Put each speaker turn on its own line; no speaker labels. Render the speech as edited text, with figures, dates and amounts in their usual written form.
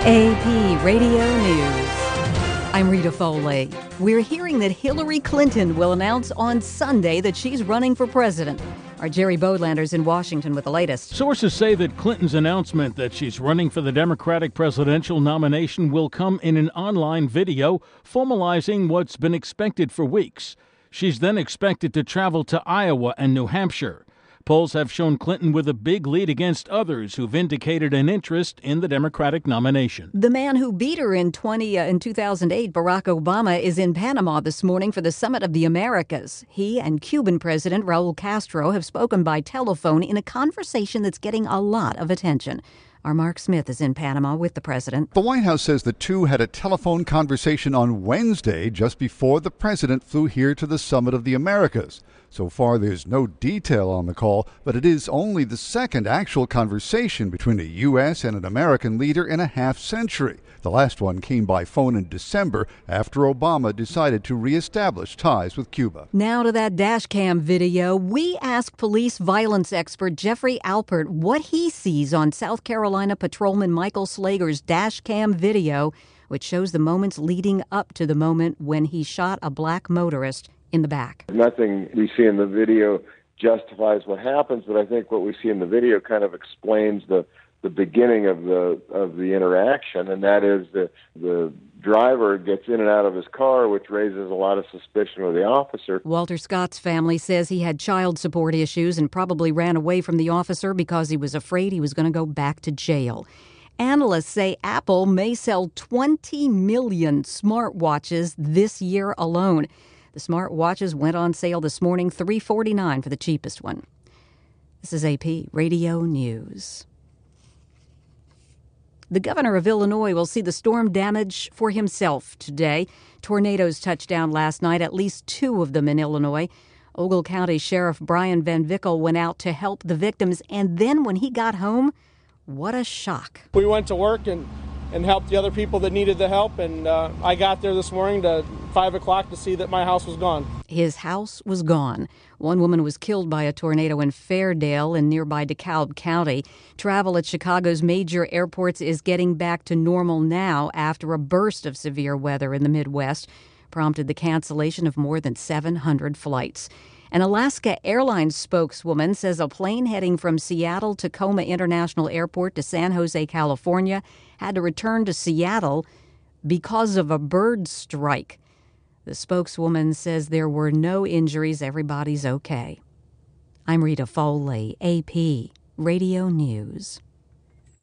AP Radio News. I'm Rita Foley. We're hearing that Hillary Clinton will announce on Sunday that she's running for president. Our Jerry Bodlander's in Washington with the latest.
Sources say that Clinton's announcement that she's running for the Democratic presidential nomination will come in an online video, formalizing what's been expected for weeks. She's then expected to travel to Iowa and New Hampshire. Polls have shown Clinton with a big lead against others who've indicated an interest in the Democratic nomination.
The man who beat her in 2008, Barack Obama, is in Panama this morning for the Summit of the Americas. He and Cuban President Raul Castro have spoken by telephone in a conversation that's getting a lot of attention. Our Mark Smith is in Panama with the president.
The White House says the two had a telephone conversation on Wednesday just before the president flew here to the Summit of the Americas. So far, there's no detail on the call, but it is only the second actual conversation between a U.S. and an American leader in a half-century. The last one came by phone in December after Obama decided to reestablish ties with Cuba.
Now to that dash cam video. We asked police violence expert Jeffrey Alpert what he sees on South Carolina Patrolman Michael Slager's dash cam video, which shows the moments leading up to the moment when he shot a black motorist in the back.
Nothing we see in the video justifies what happens, but I think what we see in the video kind of explains the beginning of the interaction, and that is the driver gets in and out of his car, which raises a lot of suspicion with the officer.
Walter Scott's family says he had child support issues and probably ran away from the officer because he was afraid he was going to go back to jail. Analysts say Apple may sell 20 million smartwatches this year alone. The smartwatches went on sale this morning, $349 for the cheapest one. This is AP Radio News. The governor of Illinois will see the storm damage for himself today. Tornadoes touched down last night, at least 2 of them in Illinois. Ogle County Sheriff Brian Van Vickle went out to help the victims, and then when he got home, what a shock.
We went to work and helped the other people that needed the help, and I got there this morning to 5 o'clock to see that my house was gone.
His house was gone. One woman was killed by a tornado in Fairdale in nearby DeKalb County. Travel at Chicago's major airports is getting back to normal now after a burst of severe weather in the Midwest prompted the cancellation of more than 700 flights. An Alaska Airlines spokeswoman says a plane heading from Seattle Tacoma International Airport to San Jose, California, had to return to Seattle because of a bird strike. The spokeswoman says there were no injuries. Everybody's okay. I'm Rita Foley, AP Radio News.